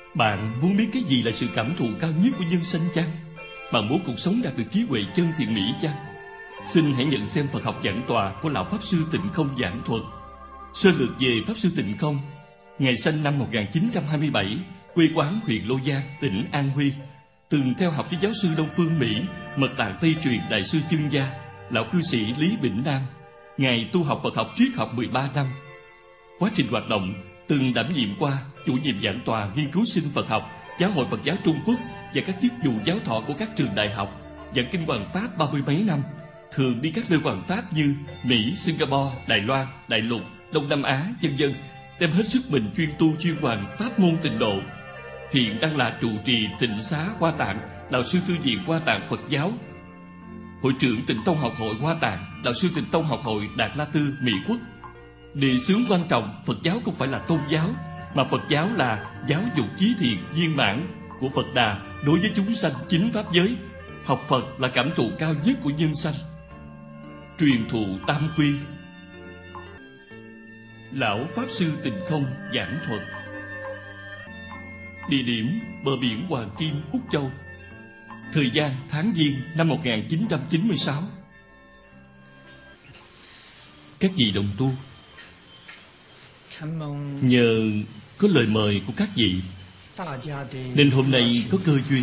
Bạn muốn biết cái gì là sự cảm thụ cao nhất của nhân sanh chăng? Bạn muốn cuộc sống đạt được trí huệ chân thiện mỹ chăng? Xin hãy nhận xem Phật học giảng tòa của Lão Pháp Sư Tịnh Không giảng thuật. Sơ lược về Pháp Sư Tịnh Không. Ngài sinh năm 1927, quê quán huyện Lô Giang, tỉnh An Huy. Từng theo học với giáo sư Đông Phương Mỹ, Mật Tạng Tây truyền Đại sư Chương Gia, Lão cư sĩ Lý Bỉnh Nam. Ngài tu học Phật học triết học 13 năm. Quá trình hoạt động, từng đảm nhiệm qua chủ nhiệm giảng tòa nghiên cứu sinh Phật học, Giáo hội Phật giáo Trung Quốc và các chức vụ giáo thọ của các trường đại học, giảng kinh Hoằng Pháp 30 mấy năm, thường đi các nơi Hoằng Pháp như Mỹ, Singapore, Đài Loan, Đại Lục, Đông Nam Á, vân vân, đem hết sức mình chuyên tu chuyên hoàn pháp môn tịnh độ. Hiện đang là trụ trì Tịnh Xá Hoa Tạng, đạo sư thư viện Hoa Tạng Phật giáo, hội trưởng Tịnh Tông học hội Hoa Tạng, đạo sư Tịnh Tông học hội Đạt La Tư, Mỹ Quốc. Đề xướng quan trọng, Phật giáo không phải là tôn giáo, mà Phật giáo là giáo dục chí thiện viên mãn của Phật Đà đối với chúng sanh chính pháp giới. Học Phật là cảm thụ cao nhất của nhân sanh. Truyền thụ tam quy. Lão Pháp Sư Tịnh Không giảng thuật. Địa điểm bờ biển Hoàng Kim, Úc Châu. Thời gian tháng Giêng năm 1996. Các vị đồng tu, nhờ có lời mời của các vị nên hôm nay có cơ duyên,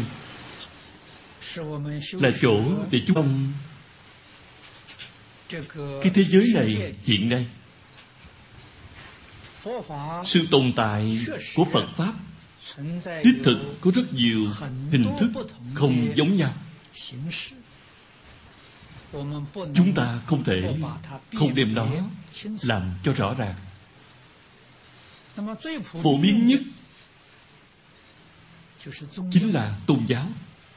là chỗ để chúng ông cái thế giới này hiện nay sự tồn tại của Phật Pháp đích thực có rất nhiều hình thức không giống nhau. Chúng ta không thể không đem nó làm cho rõ ràng. Phổ biến nhất chính là tôn giáo.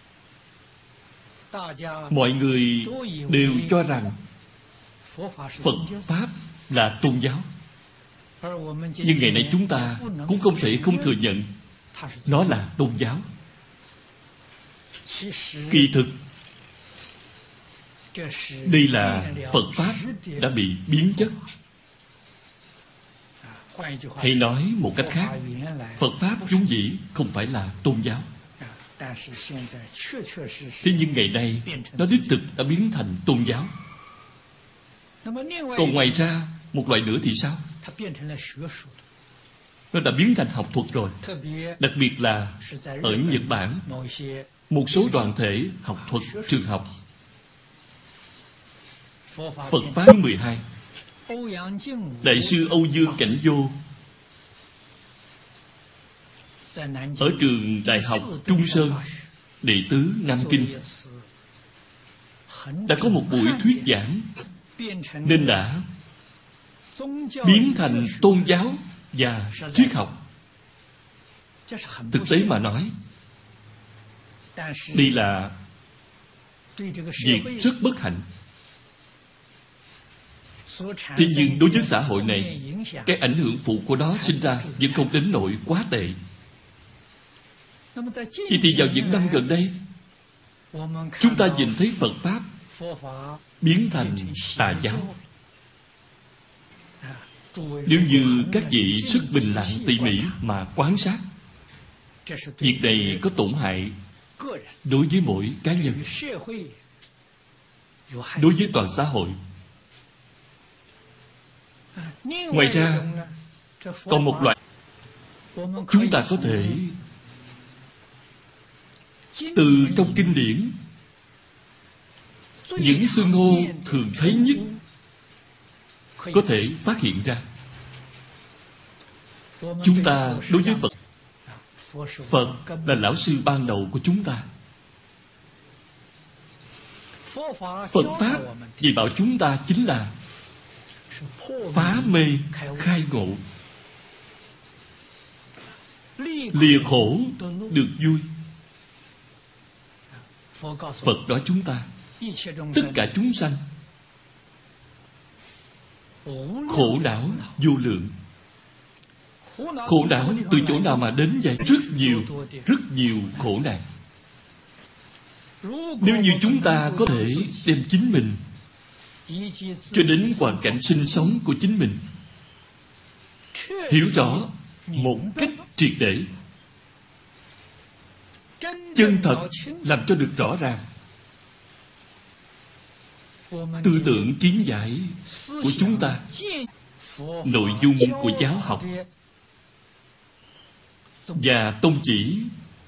Mọi người đều cho rằng Phật Pháp là tôn giáo, nhưng ngày nay chúng ta cũng không thể không thừa nhận nó là tôn giáo. Kỳ thực đây là Phật Pháp đã bị biến chất. Hay nói một cách khác, Phật Pháp vốn dĩ không phải là tôn giáo. Thế nhưng ngày nay nó đích thực đã biến thành tôn giáo. Còn ngoài ra, một loại nữa thì sao? Nó đã biến thành học thuật rồi. Đặc biệt là ở Nhật Bản, một số đoàn thể học thuật trường học. Phật Pháp 12, Đại sư Âu Dương Cảnh Vô ở trường Đại học Trung Sơn, đệ tứ Nam Kinh, đã có một buổi thuyết giảng, nên đã biến thành tôn giáo và triết học. Thực tế mà nói, đây là việc rất bất hạnh. Thế nhưng đối với xã hội này, cái ảnh hưởng phụ của nó sinh ra vẫn không đến nỗi quá tệ. Vậy thì vào những năm gần đây, chúng ta nhìn thấy Phật Pháp biến thành tà giáo. Nếu như các vị rất bình lặng tỉ mỉ mà quan sát, việc này có tổn hại đối với mỗi cá nhân, đối với toàn xã hội. Ngoài ra, còn một loại chúng ta có thể từ trong kinh điển, những xưng hô thường thấy nhất có thể phát hiện ra. Chúng ta đối với Phật, Phật là lão sư ban đầu của chúng ta. Phật Pháp vì bảo chúng ta chính là phá mê khai ngộ, lìa khổ được vui. Phật nói chúng ta, tất cả chúng sanh khổ não vô lượng. Khổ não từ chỗ nào mà đến vậy? Rất nhiều khổ nạn. Nếu như chúng ta có thể đem chính mình cho đến hoàn cảnh sinh sống của chính mình hiểu rõ một cách triệt để, chân thật, làm cho được rõ ràng. Tư tưởng kiến giải của chúng ta, nội dung của giáo học và tôn chỉ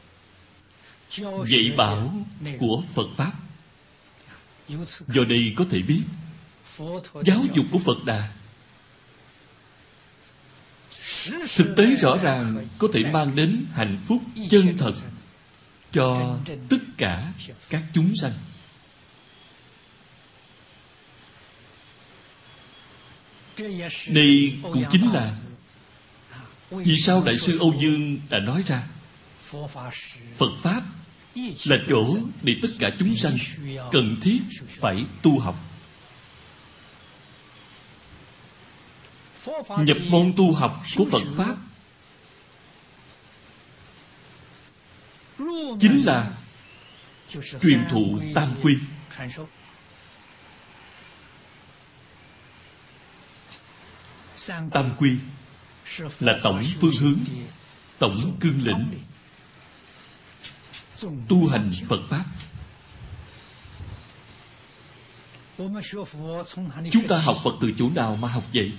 dạy bảo của Phật Pháp. Do đây có thể biết giáo dục của Phật Đà thực tế rõ ràng có thể mang đến hạnh phúc chân thật cho tất cả các chúng sanh. Đây cũng chính là vì sao Đại sư Âu Dương đã nói ra Phật Pháp là chỗ để tất cả chúng sanh cần thiết phải tu học. Nhập môn tu học của Phật Pháp chính là truyền thụ tam quy. Tam quy là tổng phương hướng, tổng cương lĩnh tu hành Phật Pháp. Chúng ta học Phật từ chỗ nào mà học vậy?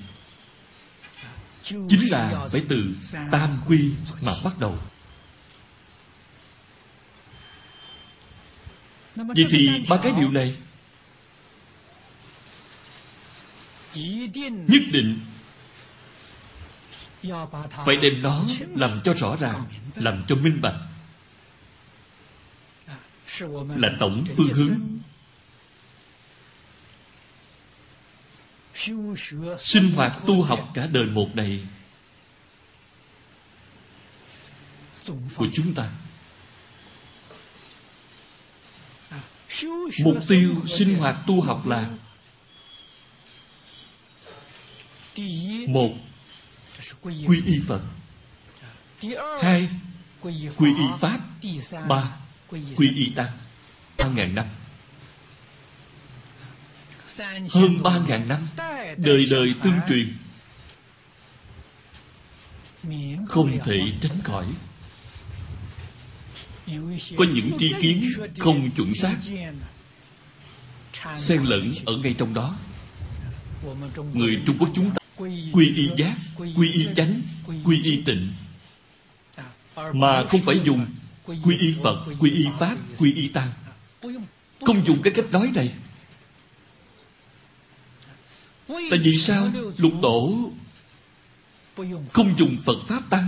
Chính là phải từ tam quy mà bắt đầu. Vậy thì ba cái điều này nhất định phải đem nó làm cho rõ ràng, làm cho minh bạch, là tổng phương hướng sinh hoạt tu học cả đời một này của chúng ta. Mục tiêu sinh hoạt tu học là: một, quy y Phật; hai, quy y Pháp; ba, quy y Tăng. 3.000 năm, hơn 3.000 năm, đời đời tương truyền, không thể tránh khỏi. Có những tri kiến không chuẩn xác xen lẫn ở ngay trong đó. Người Trung Quốc chúng ta quy y giác, quy y chánh, quy y tịnh, mà không phải dùng quy y Phật, quy y Pháp, quy y Tăng. Không dùng cái cách nói này. Tại vì sao Lục Tổ không dùng Phật Pháp Tăng?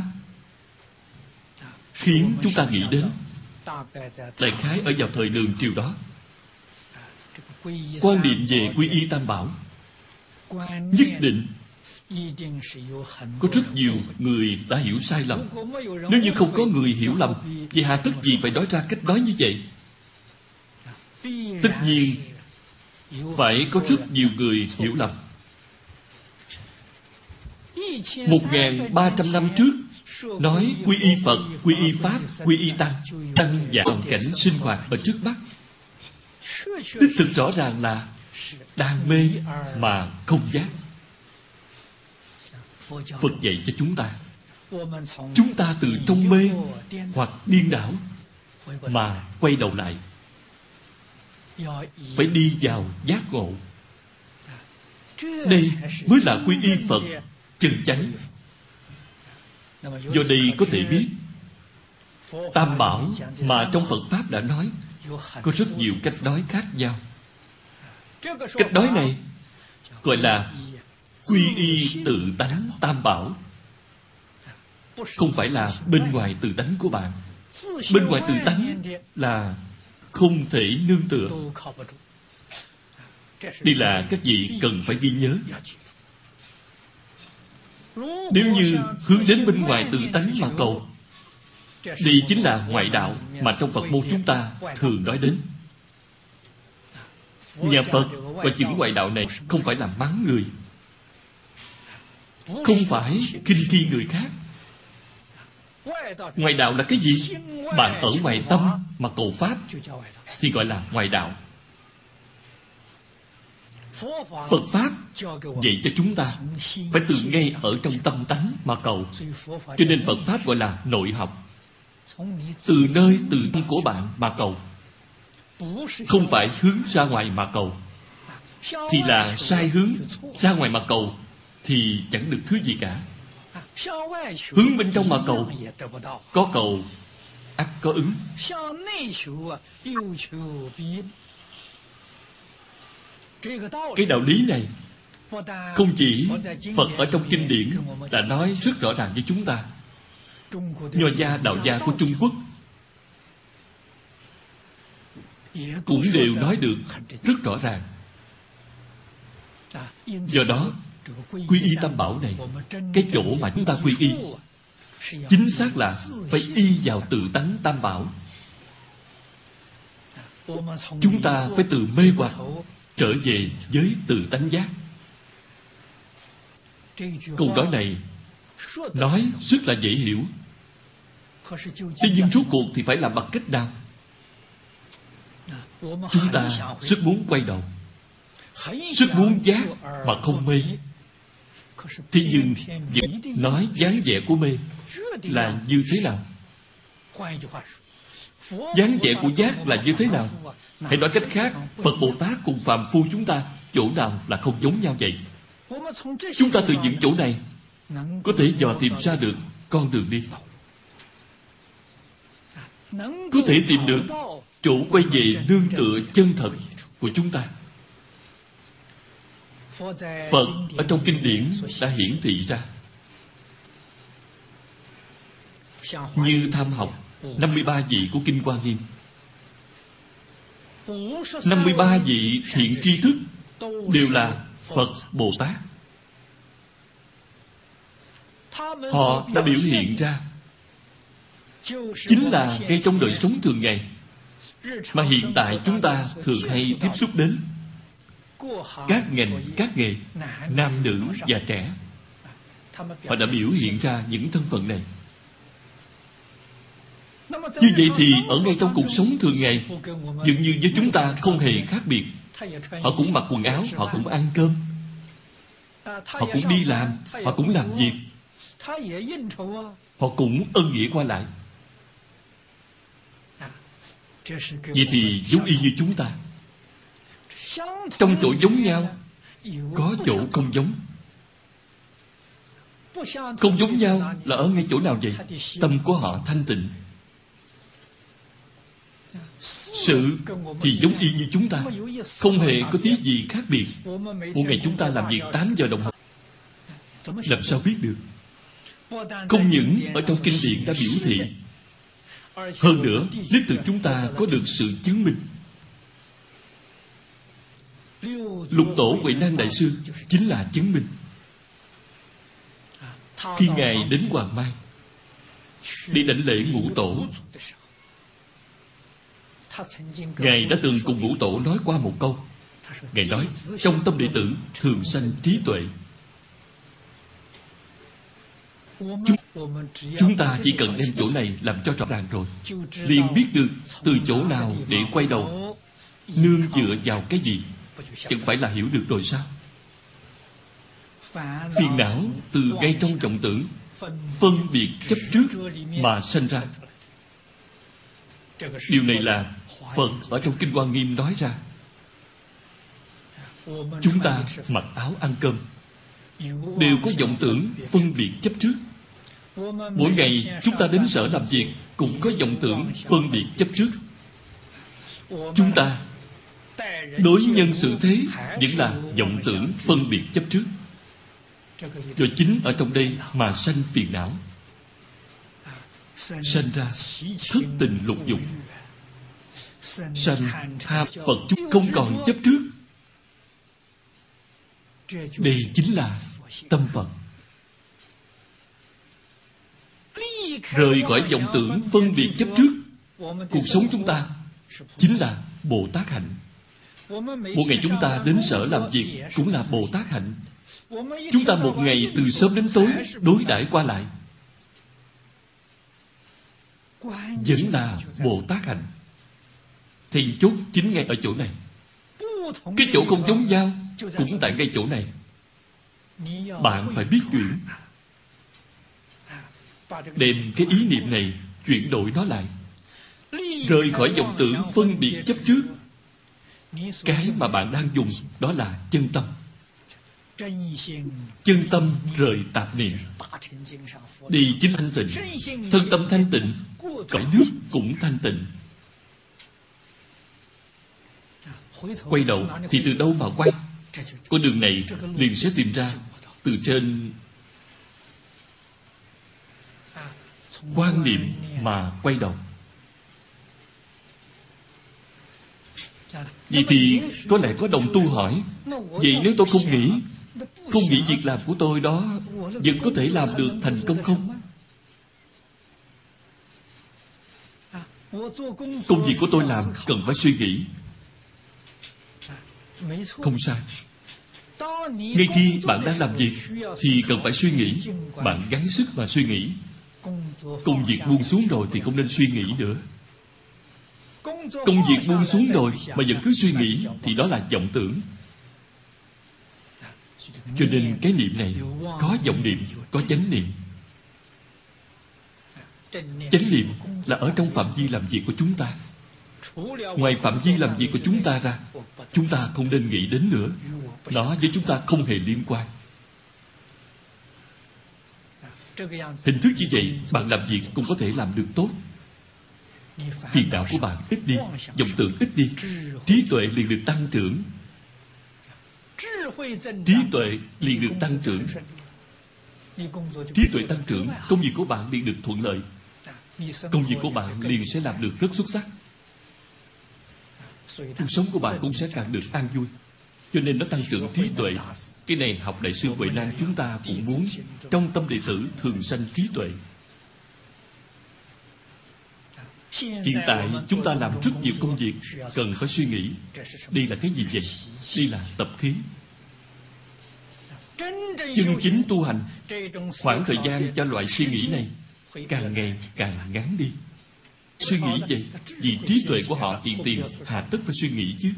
Khiến chúng ta nghĩ đến đại khái ở vào thời Đường triều đó, quan niệm về quy y Tam Bảo nhất định có rất nhiều người đã hiểu sai lầm. Nếu như không có người hiểu lầm, vậy hà tất gì phải nói ra cách nói như vậy? Tất nhiên phải có rất nhiều người hiểu lầm. 1.300 năm trước nói quy y Phật, quy y Pháp, quy y Tăng, tăng và hoàn cảnh sinh hoạt ở trước mắt, đích thực rõ ràng là đang mê mà không giác. Phật dạy cho chúng ta từ trong mê hoặc điên đảo mà quay đầu lại, phải đi vào giác ngộ. Đây mới là quy y Phật chân chánh. Do đây có thể biết Tam Bảo mà trong Phật Pháp đã nói có rất nhiều cách nói khác nhau. Cách nói này gọi là quy y tự tánh Tam Bảo, không phải là bên ngoài tự tánh của bạn. Bên ngoài tự tánh là không thể nương tựa. Đây là các vị cần phải ghi nhớ. Nếu như hướng đến bên ngoài tự tánh mà cầu, đây chính là ngoại đạo mà trong Phật môn chúng ta thường nói đến. Nhà Phật và chữ ngoại đạo này không phải là mắng người, không phải khinh khi người khác. Ngoại đạo là cái gì? Bạn ở ngoài tâm mà cầu Pháp thì gọi là ngoại đạo. Phật Pháp dạy cho chúng ta phải từ ngay ở trong tâm tánh mà cầu. Cho nên Phật Pháp gọi là nội học. từ nơi tự tâm của bạn mà cầu, không phải hướng ra ngoài mà cầu. Thì là sai hướng, ra ngoài mà cầu thì chẳng được thứ gì cả. Hướng bên trong mà cầu, có cầu ắt có ứng. Cái đạo lý này không chỉ Phật ở trong kinh điển đã nói rất rõ ràng với chúng ta. Nho gia, đạo gia của Trung Quốc cũng đều nói được rất rõ ràng. Do đó, quy y Tam Bảo này, cái chỗ mà chúng ta quy y chính xác là phải y vào tự tánh Tam Bảo. Chúng ta phải từ mê hoặc trở về với tự tánh giác. Câu nói này nói rất là dễ hiểu. Tuy nhiên rốt cuộc thì phải làm bằng cách nào? Chúng ta rất muốn quay đầu, rất muốn giác mà không mê. Thế nhưng vẫn nói dáng vẻ của mê là như thế nào? Dáng vẻ của giác là như thế nào? Hãy nói cách khác, Phật Bồ Tát cùng phàm phu chúng ta chỗ nào là không giống nhau vậy? Chúng ta từ những chỗ này có thể dò tìm ra được con đường đi, có thể tìm được chỗ quay về nương tựa chân thật của chúng ta. Phật ở trong kinh điển đã hiển thị ra. Như tham học 53 vị của Kinh Hoa Nghiêm, 53 vị thiện tri thức đều là Phật Bồ Tát. Họ đã biểu hiện ra chính là ngay trong đời sống thường ngày mà hiện tại chúng ta thường hay tiếp xúc đến. Các ngành, các nghề, nam nữ và trẻ, họ đã biểu hiện ra những thân phận này. Như vậy thì ở ngay trong cuộc sống thường ngày, dường như với chúng ta không hề khác biệt. Họ cũng mặc quần áo, họ cũng ăn cơm, họ cũng đi làm, họ cũng làm việc, họ cũng ân nghĩa qua lại. Vậy thì giống y như chúng ta. Trong chỗ giống nhau, có chỗ không giống. Không giống nhau là ở ngay chỗ nào vậy? Tâm của họ thanh tịnh. Sự thì giống y như chúng ta, không hề có tí gì khác biệt. Một ngày chúng ta làm việc 8 giờ đồng hồ, làm sao biết được? Không những ở trong kinh điển đã biểu thị, hơn nữa lý từ chúng ta có được sự chứng minh. Lục Tổ Huệ Năng Đại Sư chính là chứng minh. Khi Ngài đến Hoàng Mai đi đảnh lễ Ngũ Tổ, Ngài đã từng cùng Ngũ Tổ nói qua một câu. Ngài nói, trong tâm đệ tử thường sanh trí tuệ. Chúng ta chỉ cần đem chỗ này làm cho rõ ràng rồi, liền biết được từ chỗ nào để quay đầu, nương dựa vào cái gì. Chẳng phải là hiểu được rồi sao? Phiền não từ ngay trong vọng tưởng, phân biệt chấp trước mà sanh ra. Điều này là Phật ở trong Kinh Hoa Nghiêm nói ra. Chúng ta mặc áo ăn cơm đều có vọng tưởng phân biệt chấp trước. Mỗi ngày chúng ta đến sở làm việc cũng có vọng tưởng phân biệt chấp trước. Chúng ta đối nhân xử thế vẫn là vọng tưởng phân biệt chấp trước. Rồi chính ở trong đây mà sanh phiền não, sanh ra thất tình lục dục, sanh tham Phật chúng không còn chấp trước. Đây chính là tâm Phật. Rời khỏi vọng tưởng phân biệt chấp trước, cuộc sống chúng ta chính là Bồ Tát hạnh. Một ngày chúng ta đến sở làm việc cũng là Bồ Tát hạnh. Chúng ta một ngày từ sớm đến tối đối đãi qua lại vẫn là Bồ Tát hạnh. Then chốt chính ngay ở chỗ này. Cái chỗ không giống nhau cũng tại ngay chỗ này. Bạn phải biết chuyển, đem cái ý niệm này chuyển đổi nó lại, rời khỏi vọng tưởng phân biệt chấp trước. Cái mà bạn đang dùng đó là chân tâm. Chân tâm rời tạp niệm, đi chính thanh tịnh. Thân tâm thanh tịnh, cõi nước cũng thanh tịnh. Quay đầu thì từ đâu mà quay? Con đường này liền sẽ tìm ra từ trên quan niệm mà quay đầu. Vậy thì có lẽ có đồng tu hỏi, vậy nếu tôi không nghĩ việc làm của tôi đó vẫn có thể làm được thành công không? Công việc của tôi làm cần phải suy nghĩ. Không sai. Ngay khi bạn đang làm việc thì cần phải suy nghĩ. Bạn gắng sức mà suy nghĩ. Công việc buông xuống rồi thì không nên suy nghĩ nữa. Công việc buông xuống rồi mà vẫn cứ suy nghĩ thì đó là vọng tưởng. Cho nên cái niệm này có vọng niệm, có chánh niệm. Chánh niệm là ở trong phạm vi làm việc của chúng ta. Ngoài phạm vi làm việc của chúng ta ra, chúng ta không nên nghĩ đến nữa. Nó với chúng ta không hề liên quan. Hình thức như vậy, bạn làm việc cũng có thể làm được tốt. Phiền não của bạn ít đi, vọng tưởng ít đi, trí tuệ liền được tăng trưởng. Trí tuệ liền được tăng trưởng. Trí tuệ tăng trưởng, công việc của bạn liền được thuận lợi. Công việc của bạn liền sẽ làm được rất xuất sắc. Cuộc sống của bạn cũng sẽ càng được an vui. Cho nên nó tăng trưởng trí tuệ. Cái này học Đại sư Huệ Năng chúng ta cũng muốn. Trong tâm đệ tử thường sanh trí tuệ. Hiện tại chúng ta làm rất nhiều công việc cần phải suy nghĩ. Đây là cái gì vậy? Đây là tập khí. Chân chính tu hành, khoảng thời gian cho loại suy nghĩ này càng ngày càng ngắn đi. Suy nghĩ vậy vì trí tuệ của họ hiện tiền, hà tất phải suy nghĩ chứ.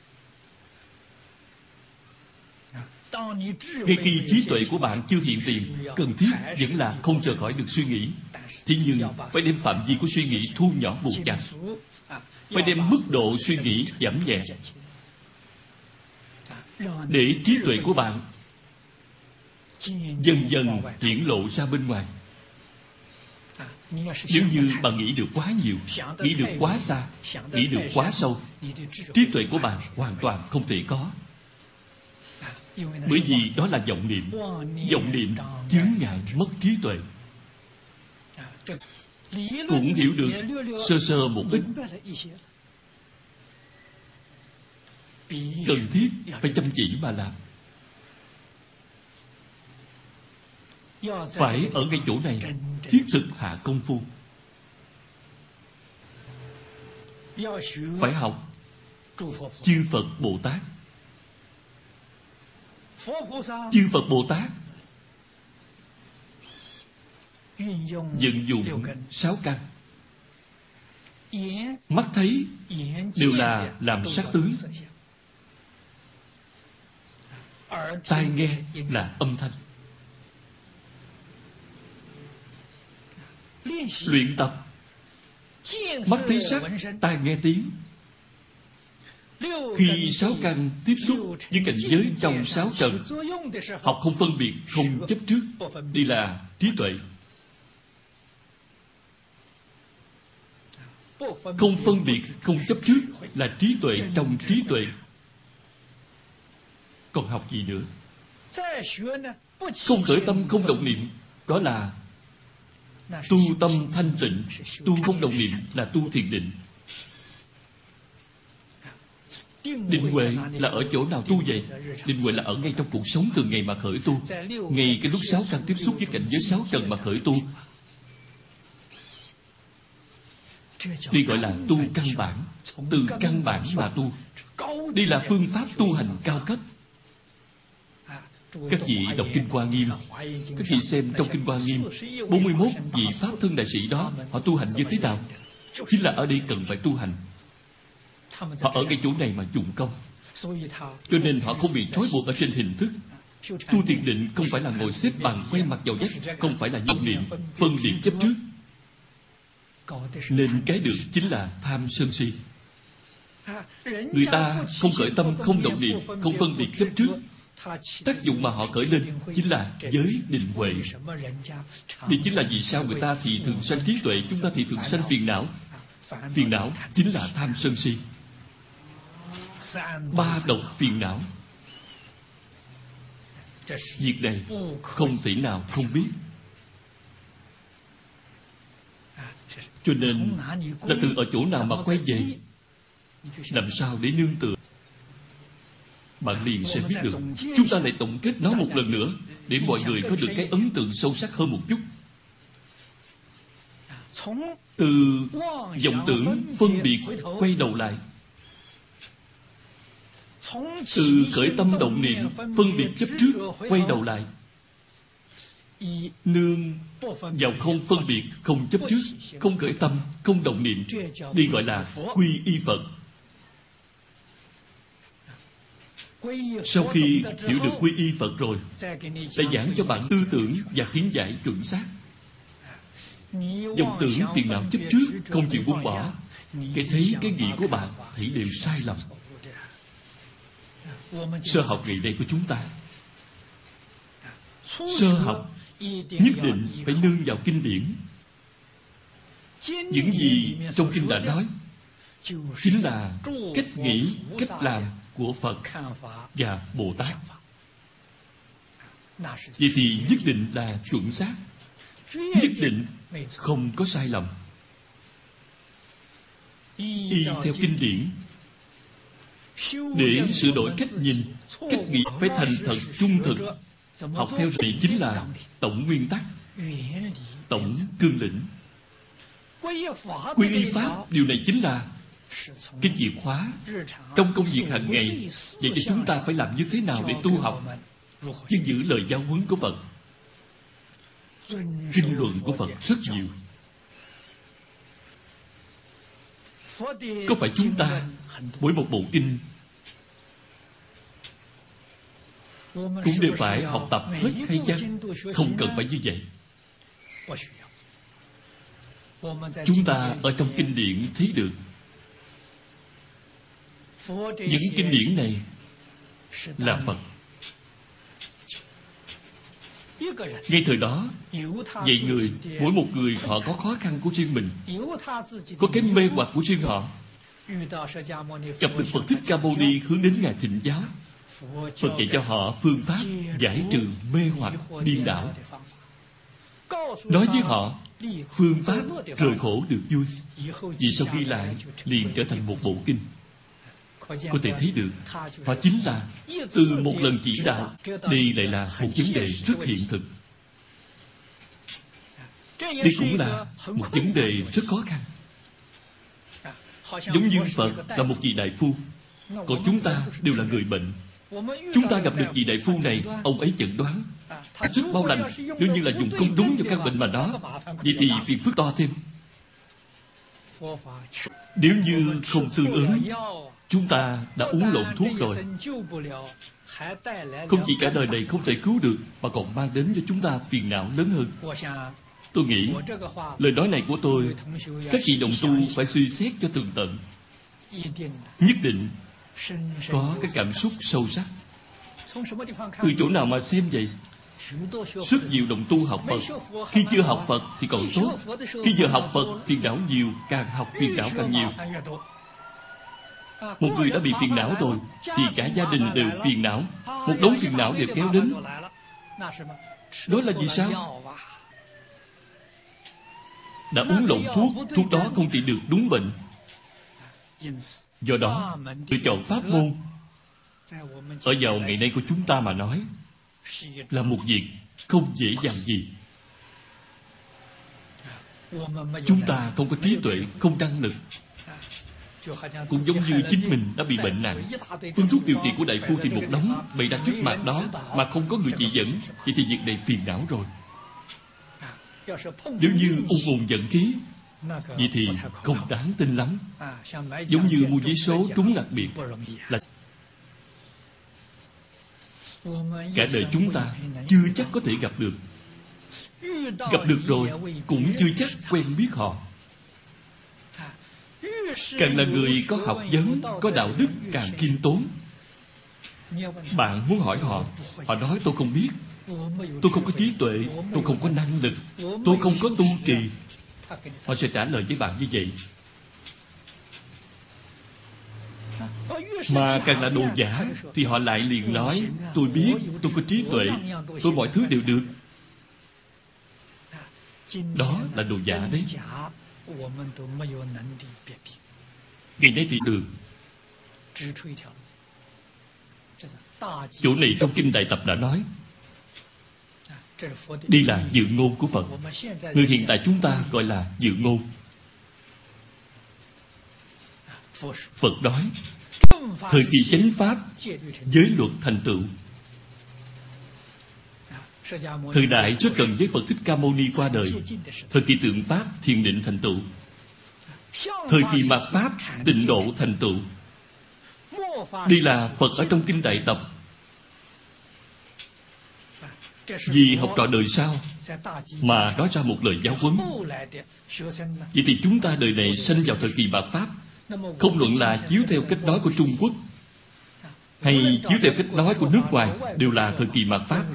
Ngay khi trí tuệ của bạn chưa hiện tiền, cần thiết vẫn là không rời khỏi được suy nghĩ. Thế nhưng phải đem phạm vi của suy nghĩ thu nhỏ buộc chặt, phải đem mức độ suy nghĩ giảm nhẹ, để trí tuệ của bạn dần dần hiển lộ ra bên ngoài. Nếu như bạn nghĩ được quá nhiều, nghĩ được quá xa, nghĩ được quá sâu, trí tuệ của bạn hoàn toàn không thể có. Bởi vì đó là vọng niệm. Vọng niệm chướng ngại mất trí tuệ. Cũng hiểu được sơ sơ một ít. Cần thiết phải chăm chỉ mà làm. Phải ở ngay chỗ này thiết thực hạ công phu. Phải học chư Phật Bồ Tát. Chư Phật Bồ Tát vận dụng 6 căn. Mắt thấy đều là làm sắc tướng, tai nghe là âm thanh. Luyện tập mắt thấy sắc, tai nghe tiếng. Khi 6 căn tiếp xúc với cảnh giới trong 6 trần, học không phân biệt, không chấp trước. Đây là trí tuệ. Không phân biệt, không chấp trước là trí tuệ trong trí tuệ. Còn học gì nữa? Không khởi tâm, không động niệm, đó là tu tâm thanh tịnh. Tu không động niệm là tu thiền định. Định huệ là ở chỗ nào tu vậy? Định huệ là ở ngay trong cuộc sống thường ngày mà khởi tu. Ngay cái lúc 6 căn tiếp xúc với cảnh giới 6 trần mà khởi tu. Đây gọi là tu căn bản. Từ căn bản mà tu. Đây là phương pháp tu hành cao cấp. Các vị đọc Kinh Hoa Nghiêm, các vị xem trong Kinh Hoa Nghiêm, 41 vị Pháp thân đại sĩ đó, họ tu hành như thế nào? Chính là ở đây cần phải tu hành. Họ ở cái chỗ này mà dụng công. Cho nên họ không bị trói buộc ở trên hình thức. Tu thiền định không phải là ngồi xếp bằng quay mặt vào vách, không phải là vọng niệm, phân biệt chấp trước. Nên cái được chính là tham sân si. Người ta không khởi tâm, không động niệm, không phân biệt chấp trước. Tác dụng mà họ khởi lên chính là giới định huệ. Đây chính là vì sao người ta thì thường sanh trí tuệ, chúng ta thì thường sanh phiền não. Phiền não chính là tham sân si. Ba độc phiền não. Việc này không thể nào không biết. Cho nên là từ ở chỗ nào mà quay về, làm sao để nương tựa. Bạn liền sẽ biết được. Chúng ta lại tổng kết nó một lần nữa, để mọi người có được cái ấn tượng sâu sắc hơn một chút. Từ vọng tưởng phân biệt quay đầu lại, từ khởi tâm động niệm phân biệt chấp trước quay đầu lại, nương vào không phân biệt, không chấp trước, không khởi tâm, không động niệm. Đây gọi là quy y Phật. Sau khi hiểu được quy y Phật rồi, lại giảng cho bạn tư tưởng và kiến giải chuẩn xác. Vọng tưởng phiền não chấp trước không chịu buông bỏ, cái thấy cái nghĩ của bạn thấy đều sai lầm. Sơ học ngày nay của chúng ta, sơ học nhất định phải nương vào kinh điển. Những gì trong kinh đã nói chính là cách nghĩ, cách làm của Phật và Bồ Tát. Vậy thì nhất định là chuẩn xác, nhất định không có sai lầm. Y theo kinh điển để sửa đổi cách nhìn, cách nghĩ, phải thành thật, trung thực. Học theo này chính là tổng nguyên tắc, tổng cương lĩnh. Quy y Pháp, điều này chính là cái chìa khóa trong công việc hàng ngày, dạy cho chúng ta phải làm như thế nào để tu học, chứ giữ lời giáo huấn của Phật. Kinh luận của Phật rất nhiều. Có phải chúng ta mỗi một bộ kinh cũng đều phải học tập hết hay chăng? Không cần phải như vậy. Chúng ta ở trong kinh điển thấy được những kinh điển này là Phật. Ngay thời đó, vậy người, mỗi một người họ có khó khăn của riêng mình, có cái mê hoặc của riêng họ. Gặp được Phật Thích Ca Mâu Ni hướng đến Ngài thịnh giáo, Phật dạy cho họ phương pháp giải trừ mê hoặc điên đảo, nói với họ phương pháp rời khổ được vui. Vì sau ghi lại liền trở thành một bộ kinh. Có thể thấy được họ chính là từ một lần chỉ đạo. Đây lại là một vấn đề rất hiện thực. Đây cũng là một vấn đề rất khó khăn. Giống như Phật là một vị đại phu, còn chúng ta đều là người bệnh. Chúng ta gặp được vị đại phu này, ông ấy chẩn đoán rất mau lành. Nếu như là dùng không đúng vào căn bệnh mà đó, vậy thì phiền phức to thêm. Nếu như không tương ứng, chúng ta đã uống lộn thuốc rồi. Không chỉ cả đời này không thể cứu được, mà còn mang đến cho chúng ta phiền não lớn hơn. Tôi nghĩ lời nói này của tôi, các vị đồng tu phải suy xét cho tường tận. Nhất định có cái cảm xúc sâu sắc. Từ chỗ nào mà xem vậy? Rất nhiều đồng tu học Phật, khi chưa học Phật thì còn tốt, khi giờ học Phật phiền não nhiều, càng học phiền não càng nhiều. Một người đã bị phiền não rồi thì cả gia đình đều phiền não, một đống phiền não đều kéo đến. Đó là vì sao? Đã uống lộn thuốc, thuốc đó không trị được đúng bệnh. Do đó, lựa chọn pháp môn ở vào ngày nay của chúng ta mà nói là một việc không dễ dàng gì. Chúng ta không có trí tuệ, không năng lực, cũng giống như chính mình đã bị bệnh nặng, phương thuốc điều trị của đại phu thì một đống bày ra trước mặt đó mà không có người chỉ dẫn, vậy thì việc này phiền não rồi. Nếu như ung hồn giận khí, vậy thì không đáng tin lắm. Giống như mua vé số trúng đặc biệt là cả đời chúng ta chưa chắc có thể gặp được. Gặp được rồi cũng chưa chắc quen biết họ. Càng là người có học vấn, có đạo đức càng khiêm tốn. Bạn muốn hỏi họ, họ nói tôi không biết, tôi không có trí tuệ, tôi không có năng lực, tôi không có tu trì. Họ sẽ trả lời với bạn như vậy. Mà càng là đồ giả thì họ lại liền nói tôi biết, tôi có trí tuệ, tôi mọi thứ đều được. Đó là đồ giả đấy. Ngày nay thì được. Chỗ này trong Kinh Đại Tập đã nói, đây là dự ngôn của Phật. Người hiện tại chúng ta gọi là dự ngôn. Phật nói thời kỳ chánh pháp, giới luật thành tựu. Thời đại rất gần với Phật Thích Ca Mâu Ni qua đời. Thời kỳ tượng pháp, thiền định thành tựu. Thời kỳ mạt pháp, tịnh độ thành tựu. Đây là Phật ở trong Kinh Đại Tập. Vì học trò đời sau mà nói ra một lời giáo huấn. Vậy thì chúng ta đời này sinh vào thời kỳ mạt pháp, không luận là chiếu theo cách nói của Trung Quốc hay chiếu theo cách nói của nước ngoài, đều là thời kỳ mạt pháp.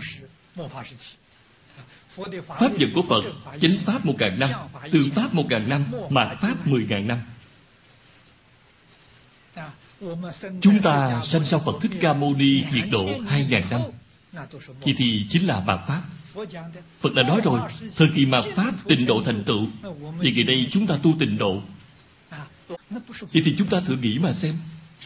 Pháp vận của Phật, chánh pháp 1.000 năm, tượng pháp 1.000 năm, mạt pháp 10.000 năm. Chúng ta sanh sau Phật Thích Ca Mâu Ni nhiệt độ 2.000 năm. Vậy thì chính là mạt pháp. Phật đã nói rồi, thời kỳ mạt pháp tịnh độ thành tựu. Vậy ngày nay chúng ta tu tịnh độ. Vậy thì chúng ta thử nghĩ mà xem.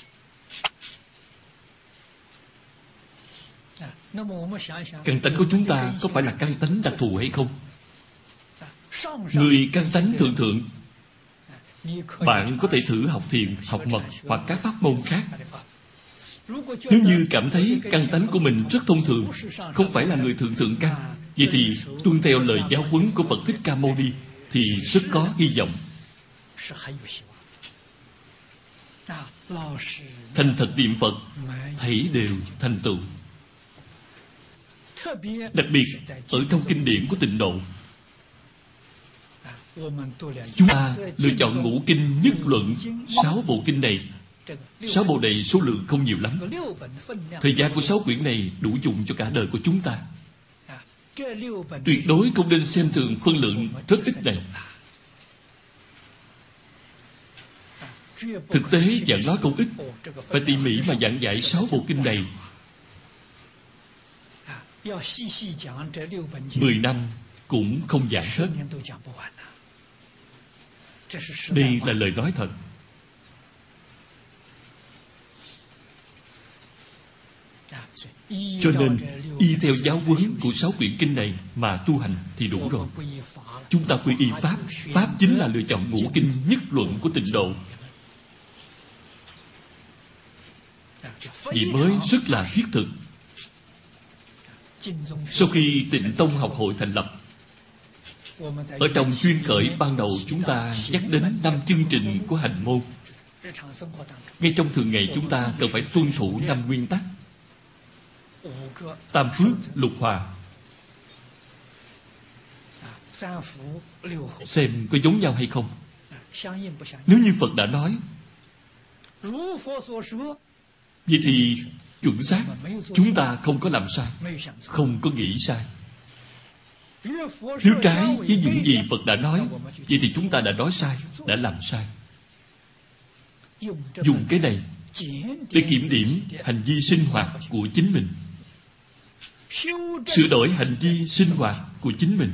Căn tánh của chúng ta có phải là căn tánh đặc thù hay không? Người căn tánh thượng thượng, bạn có thể thử học thiền, học mật hoặc các pháp môn khác. Nếu như cảm thấy căn tánh của mình rất thông thường, không phải là người thượng thượng căn, vậy thì tuân theo lời giáo huấn của Phật Thích Ca Mâu Ni thì rất có hy vọng. Thành thật niệm Phật, thảy đều thành tựu. Đặc biệt ở trong kinh điển của tịnh độ, chúng ta lựa chọn ngũ kinh nhất luận 6 bộ kinh này. 6 bộ này số lượng không nhiều lắm. Thời gian của 6 quyển này đủ dùng cho cả đời của chúng ta. Tuyệt đối không nên xem thường phân lượng rất ít này. Thực tế giảng nói không ít, phải tỉ mỉ mà giảng giải 6 bộ kinh này. 10 năm cũng không giảng hết. Đây là lời nói thật. Cho nên y theo giáo huấn của 6 quyển kinh này mà tu hành thì đủ rồi. Chúng ta quy y Pháp. Pháp chính là lựa chọn ngũ kinh nhất luận của tịnh độ. Vì mới rất là thiết thực. Sau khi Tịnh Tông học hội thành lập, ở trong chuyên khởi ban đầu chúng ta nhắc đến 5 chương trình của hành môn. Ngay trong thường ngày chúng ta cần phải tuân thủ 5 nguyên tắc: tam phước, lục hòa. Xem có giống nhau hay không. Nếu như Phật đã nói, vậy thì chuẩn xác, chúng ta không có làm sai, không có nghĩ sai. Nếu trái với những gì Phật đã nói, vậy thì chúng ta đã nói sai, đã làm sai. Dùng cái này để kiểm điểm hành vi sinh hoạt của chính mình, sửa đổi hành vi sinh hoạt của chính mình.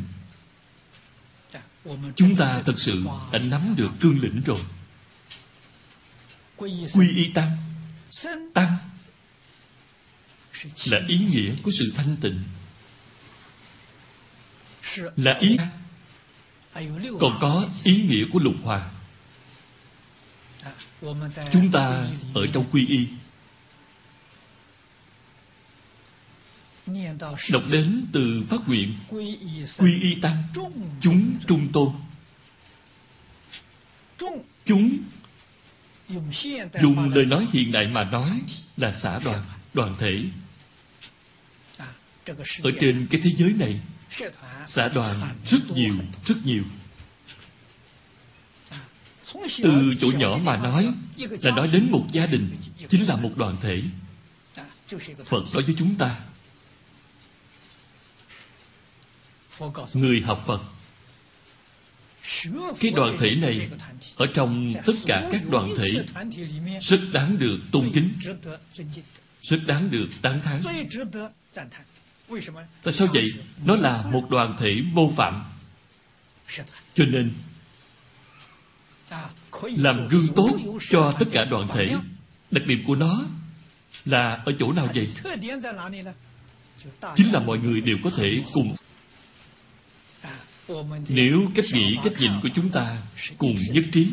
Chúng ta thật sự đã nắm được cương lĩnh rồi. Quy y tăng. Tăng là ý nghĩa của sự thanh tịnh, là ý. Còn có ý nghĩa của lục hòa. Chúng ta ở trong quy y đọc đến từ phát nguyện quy y tăng, chúng trung tôn. Chúng dùng lời nói hiện đại mà nói là xã đoàn, đoàn thể. Ở trên cái thế giới này, xã đoàn rất nhiều, rất nhiều. Từ chỗ nhỏ mà nói là nói đến một gia đình, chính là một đoàn thể. Phật nói với chúng ta, người học Phật, cái đoàn thể này ở trong tất cả các đoàn thể rất đáng được tôn kính, rất đáng được tán thán. Tại sao vậy? Nó là một đoàn thể mô phạm, cho nên làm gương tốt cho tất cả đoàn thể. Đặc điểm của nó là ở chỗ nào vậy? Chính là mọi người đều có thể cùng. Nếu cách nghĩ, cách nhìn của chúng ta cùng nhất trí,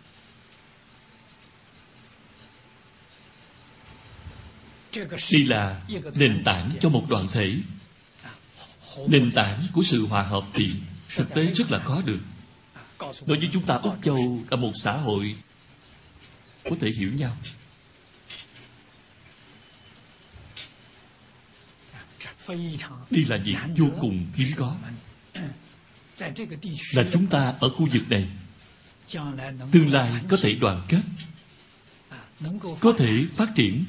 đây là nền tảng cho một đoàn thể, nền tảng của sự hòa hợp thì thực tế rất là khó được. Đối với chúng ta, Úc Châu là một xã hội có thể hiểu nhau. Đây là việc vô cùng hiếm có. Là chúng ta ở khu vực này tương lai có thể đoàn kết, có thể phát triển.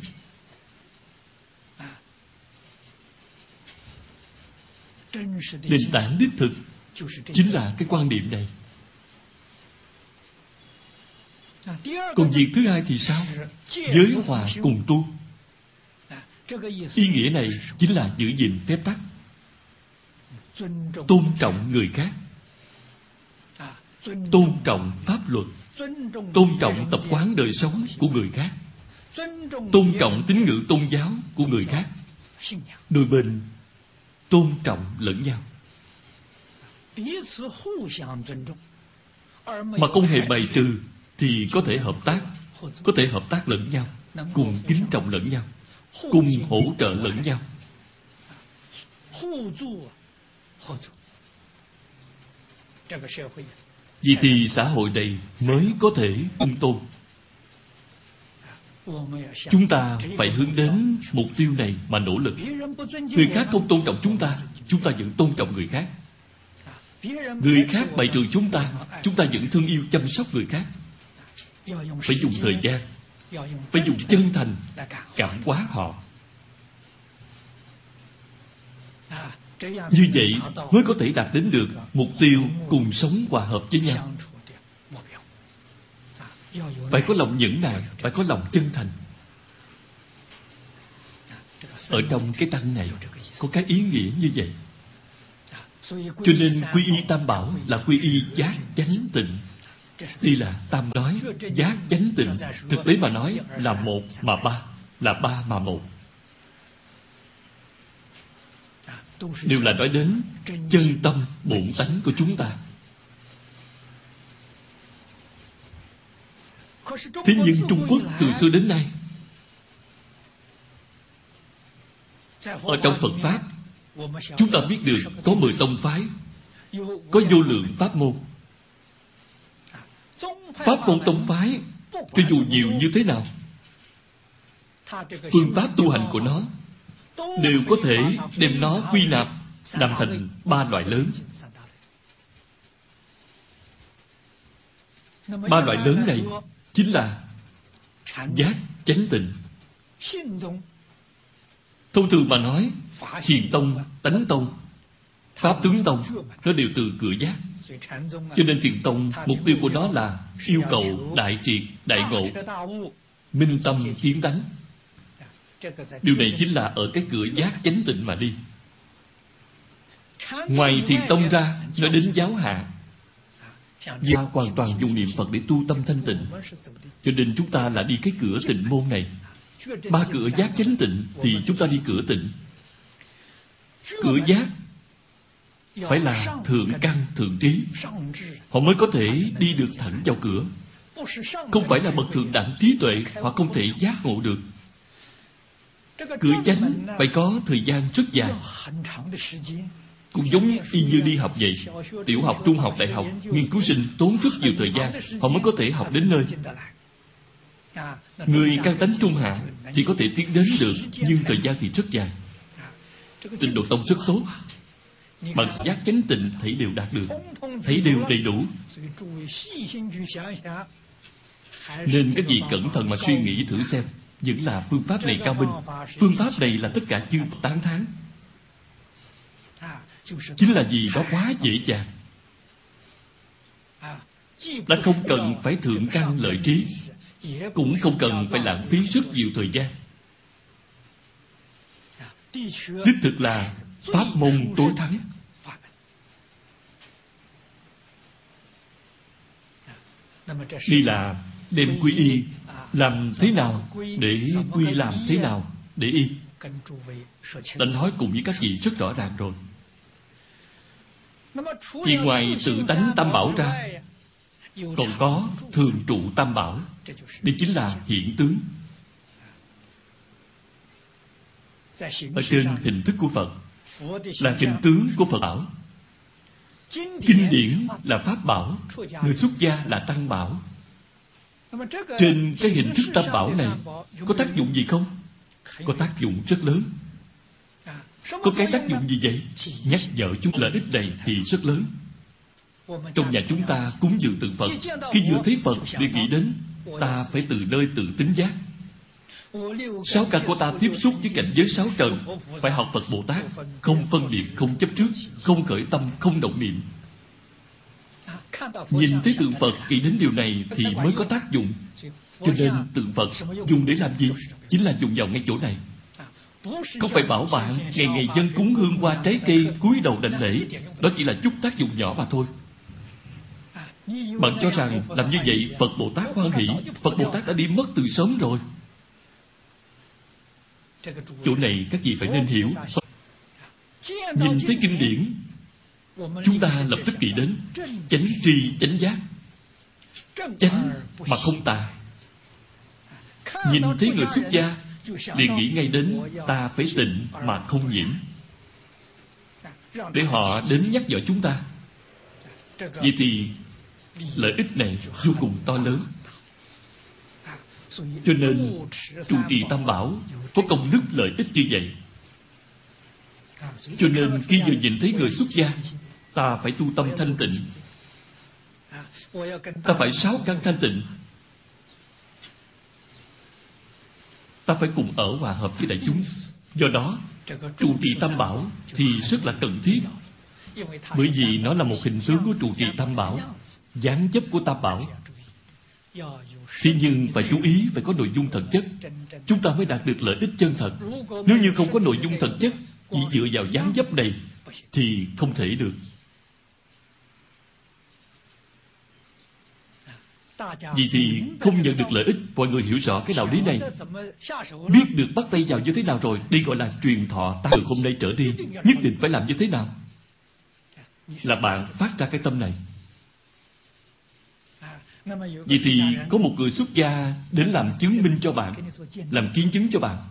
Nền tảng đích thực chính là cái quan điểm này. Còn việc thứ hai thì sao? Giới hòa cùng tu. Ý nghĩa này chính là giữ gìn phép tắc, tôn trọng người khác, tôn trọng pháp luật, tôn trọng tập quán đời sống của người khác, tôn trọng tín ngưỡng tôn giáo của người khác. Đôi bên tôn trọng lẫn nhau, mà không hề bày trừ thì có thể hợp tác, có thể hợp tác lẫn nhau, cùng kính trọng lẫn nhau, cùng hỗ trợ lẫn nhau. Vì thì xã hội này mới có thể ung tôn. Chúng ta phải hướng đến mục tiêu này mà nỗ lực. Người khác không tôn trọng chúng ta vẫn tôn trọng người khác. Người khác bày trừ chúng ta vẫn thương yêu chăm sóc người khác. Phải dùng thời gian, phải dùng chân thành cảm hóa họ. Như vậy mới có thể đạt đến được mục tiêu cùng sống hòa hợp với nhau. Phải có lòng nhẫn nại, phải có lòng chân thành. Ở trong cái tăng này có cái ý nghĩa như vậy. Cho nên quy y Tam Bảo là quy y giác chánh tịnh. Đây là Tam nói giác chánh tịnh. Thực tế mà nói là một mà ba, là ba mà một. Đều là nói đến chân tâm bổn tánh của chúng ta. Thế nhưng Trung Quốc từ xưa đến nay, ở trong Phật Pháp, chúng ta biết được có 10 tông phái, có vô lượng pháp môn. Pháp môn tông phái, cho dù nhiều như thế nào, phương pháp tu hành của nó đều có thể đem nó quy nạp làm thành 3 loại lớn. 3 loại lớn này chính là giác chánh tịnh. Thông thường mà nói, Thiền tông, Tánh tông, Pháp tướng tông, nó đều từ cửa giác. Cho nên Thiền tông, mục tiêu của nó là yêu cầu đại triệt, đại ngộ, minh tâm kiến tánh. Điều này chính là ở cái cửa giác chánh tịnh mà đi. Ngoài Thiền tông ra, nói đến giáo hạ, gia hoàn toàn dùng niệm Phật để tu tâm thanh tịnh. Cho nên chúng ta là đi cái cửa tịnh môn này. 3 cửa giác chánh tịnh thì chúng ta đi cửa tịnh. Cửa giác phải là thượng căn thượng trí, họ mới có thể đi được thẳng vào cửa. Không phải là bậc thượng đẳng trí tuệ, họ không thể giác ngộ được. Cửa chánh phải có thời gian rất dài. Cũng giống y như đi học vậy. Tiểu học, trung học, đại học, nghiên cứu sinh tốn rất nhiều thời gian, họ mới có thể học đến nơi. Người căn tánh trung hạ thì có thể tiến đến được, nhưng thời gian thì rất dài. Tịnh độ tông rất tốt. Bằng giác chánh tịnh thấy đều đạt được, thấy đều đầy đủ. Nên các vị cẩn thận mà suy nghĩ thử xem, vẫn là phương pháp này cao minh. Phương pháp này là tất cả chư Phật tán thán. Chính là vì nó quá dễ dàng, đã không cần phải thượng căn lợi trí, cũng không cần phải lãng phí rất nhiều thời gian. Đích thực là pháp môn tối thắng. Đây là đem quy y làm thế nào để quy, làm thế nào để y. Đã nói cùng với các vị rất rõ ràng rồi. Vì ngoài tự tánh tam bảo ra, còn có thường trụ tam bảo. Đây chính là hiện tướng. Ở trên hình thức của Phật là hình tướng của Phật bảo. Kinh điển là pháp bảo, người xuất gia là tăng bảo. Trên cái hình thức tam bảo này có tác dụng gì không? Có tác dụng rất lớn. Có cái tác dụng gì vậy? Nhắc nhở chúng lợi ích này thì rất lớn. Trong nhà chúng ta cúng dường tượng Phật, khi vừa thấy Phật để nghĩ đến, ta phải từ nơi tự tính giác. 6 căn của ta tiếp xúc với cảnh giới 6 trần, phải học Phật Bồ Tát, không phân biệt, không chấp trước, không khởi tâm, không động niệm. Nhìn thấy tượng Phật nghĩ đến điều này thì mới có tác dụng. Cho nên tượng Phật dùng để làm gì? Chính là dùng vào ngay chỗ này. Không phải bảo bạn ngày ngày dân cúng hương hoa trái cây cúi đầu đảnh lễ. Đó chỉ là chút tác dụng nhỏ mà thôi. Bạn cho rằng làm như vậy Phật Bồ Tát hoan hỷ? Phật Bồ Tát đã đi mất từ sớm rồi. Chỗ này các vị phải nên hiểu. Nhìn thấy kinh điển, chúng ta lập tức nghĩ đến chánh tri chánh giác, chánh mà không tà. Nhìn thấy người xuất gia liền nghĩ ngay đến ta phải tịnh mà không nhiễm, để họ đến nhắc nhở chúng ta. Vậy thì lợi ích này vô cùng to lớn. Cho nên trụ trì tam bảo có công đức lợi ích như vậy. Cho nên khi vừa nhìn thấy người xuất gia, ta phải tu tâm thanh tịnh, ta phải 6 căn thanh tịnh, ta phải cùng ở hòa hợp với đại chúng. Do đó trụ trì tam bảo thì rất là cần thiết. Bởi vì nó là một hình tướng của trụ trì tam bảo, dáng dấp của tam bảo. Thế nhưng phải chú ý, phải có nội dung thật chất, chúng ta mới đạt được lợi ích chân thật. Nếu như không có nội dung thật chất, chỉ dựa vào dáng dấp này thì không thể được. Vì thì không nhận được lợi ích. Mọi người hiểu rõ cái đạo lý này, biết được bắt tay vào như thế nào rồi. Đây gọi là truyền thọ. Ta từ hôm nay trở đi nhất định phải làm như thế nào? Là bạn phát ra cái tâm này. Vậy thì có một người xuất gia đến làm chứng minh cho bạn, làm kiến chứng cho bạn,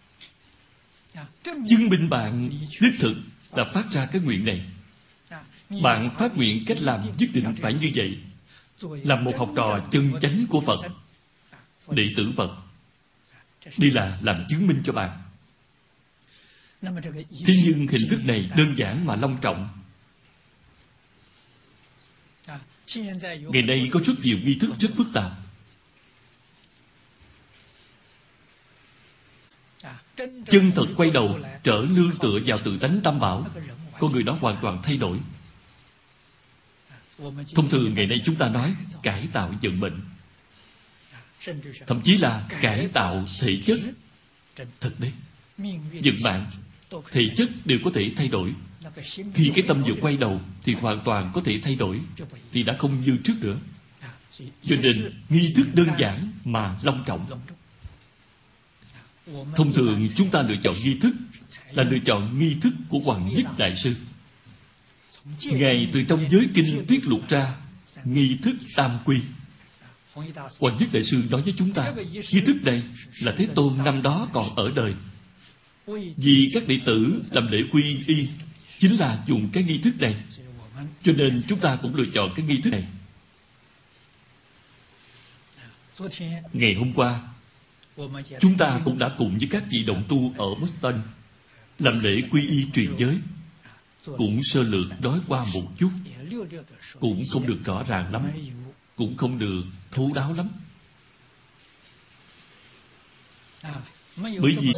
chứng minh bạn đích thực là phát ra cái nguyện này. Bạn phát nguyện cách làm nhất định phải như vậy. Làm một học trò chân chánh của Phật, đệ tử Phật. Đây là làm chứng minh cho bạn. Thế nhưng hình thức này đơn giản mà long trọng. Ngày nay có rất nhiều nghi thức rất phức tạp. Chân thật quay đầu trở nương tựa vào tự tánh tam bảo, con người đó hoàn toàn thay đổi. Thông thường ngày nay chúng ta nói cải tạo vận mệnh, thậm chí là cải tạo thể chất. Thật đấy, vận mạng, thể chất đều có thể thay đổi. Khi cái tâm vừa quay đầu thì hoàn toàn có thể thay đổi, thì đã không như trước nữa. Cho nên nghi thức đơn giản mà long trọng. Thông thường chúng ta lựa chọn nghi thức là lựa chọn nghi thức của Hoàng Nhất Đại Sư. Ngài từ trong giới kinh tiết lộ ra nghi thức tam quy. Hoàng Nhất Đại Sư nói với chúng ta, nghi thức này là Thế Tôn năm đó còn ở đời. Vì các đệ tử làm lễ quy y chính là dùng cái nghi thức này. Cho nên chúng ta cũng lựa chọn cái nghi thức này. Ngày hôm qua, chúng ta cũng đã cùng với các vị đồng tu ở Boston làm lễ quy y truyền giới. cũng sơ lược nói qua một chút, cũng không được rõ ràng lắm, cũng không được thấu đáo lắm. Bởi vì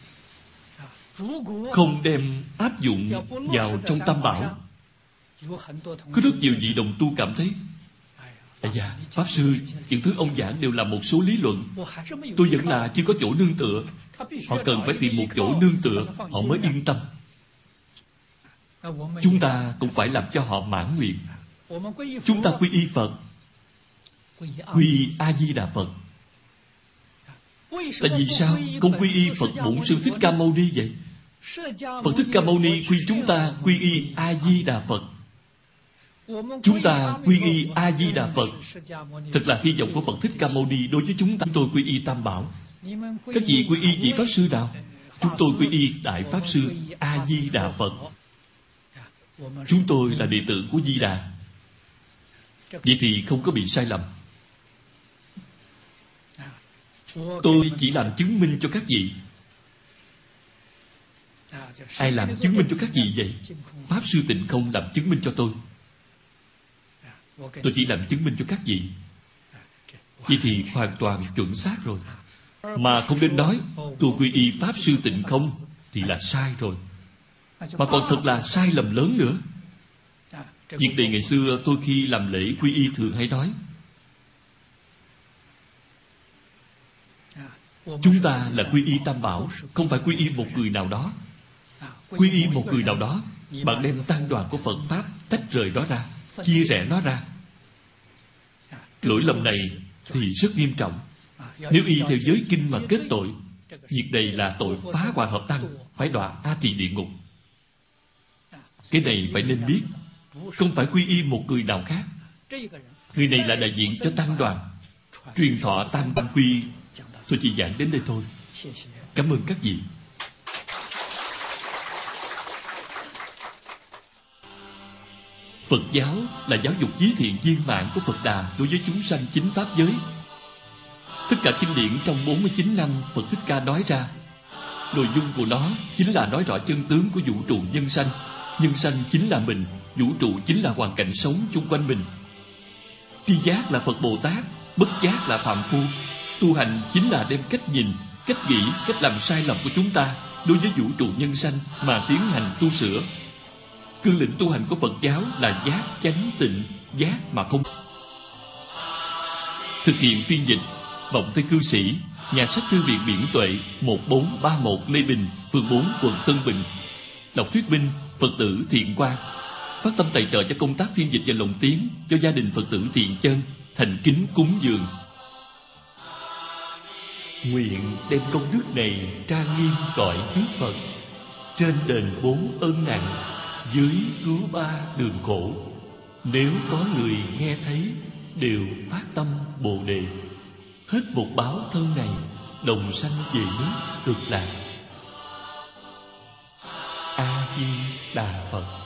không đem áp dụng vào trong Tam Bảo, có rất nhiều vị đồng tu cảm thấy dạ, Pháp Sư, những thứ ông giảng đều là một số lý luận, tôi vẫn là chưa có chỗ nương tựa. Họ cần phải tìm một chỗ nương tựa, họ mới yên tâm. Chúng ta cũng phải làm cho họ mãn nguyện. Chúng ta quy y Phật, quy y A-di-đà Phật. Tại vì sao không quy y Phật Bổn Sư Thích Ca Mâu Ni vậy? Phật Thích Ca Mâu Ni khuyên chúng ta quy y A-di-đà Phật. Chúng ta quy y A-di-đà Phật. Thật là hy vọng của Phật Thích Ca Mâu Ni đối với chúng ta. Tôi quy y Tam Bảo. Các vị quy y vị Pháp Sư nào? Chúng tôi quy y Đại Pháp Sư A-di-đà Phật. Chúng tôi là đệ tử của Di Đà. Vậy thì không có bị sai lầm. Tôi chỉ làm chứng minh cho các vị. Ai làm chứng minh cho các vị vậy? Pháp Sư Tịnh Không làm chứng minh cho tôi. Tôi chỉ làm chứng minh cho các vị. Vậy thì hoàn toàn chuẩn xác rồi. Mà không nên nói tôi quy y Pháp Sư Tịnh Không thì là sai rồi, mà còn thật là sai lầm lớn nữa. Việc này ngày xưa tôi khi làm lễ quy y thường hay nói, chúng ta là quy y Tam Bảo, không phải quy y một người nào đó. Quy y một người nào đó, bạn đem tăng đoàn của Phật Pháp tách rời nó ra, chia rẽ nó ra. Lỗi lầm này thì rất nghiêm trọng. Nếu y theo giới kinh mà kết tội, việc này là tội phá hoại hợp tăng, phải đọa A Tỳ địa ngục. Cái này phải nên biết. Không phải quy y một người nào khác. Người này là đại diện cho tăng đoàn, truyền thọ tam tam quy. Tôi chỉ giảng đến đây thôi. Cảm ơn các vị. Phật giáo là giáo dục chí thiện viên mãn của Phật Đà đối với chúng sanh chính pháp giới. Tất cả kinh điển trong 49 năm Phật Thích Ca nói ra, nội dung của nó chính là nói rõ chân tướng của vũ trụ nhân sanh. Nhân sanh chính là mình, vũ trụ chính là hoàn cảnh sống chung quanh mình. Tri giác là Phật Bồ Tát, bất giác là phàm phu. Tu hành chính là đem cách nhìn, cách nghĩ, cách làm sai lầm của chúng ta đối với vũ trụ nhân sanh mà tiến hành tu sửa. Cương lĩnh tu hành của Phật giáo là giác, chánh, tịnh, giác mà không. Thực hiện phiên dịch, Vọng Tây Cư Sĩ, nhà sách Thư viện Biển Tuệ, 1431 Lê Bình, phường 4, quận Tân Bình. Đọc thuyết minh, Phật tử Thiện Quang. Phát tâm tài trợ cho công tác phiên dịch và lồng tiếng cho gia đình Phật tử Thiện Chân, thành kính cúng dường. Nguyện đem công đức này trang nghiêm cõi trước Phật, trên đền 4 ân nặng, dưới cứu 3 đường khổ. Nếu có người nghe thấy, đều phát tâm Bồ Đề, hết một báo thân này, đồng sanh về nước Cực Lạc. A Di Đà Phật.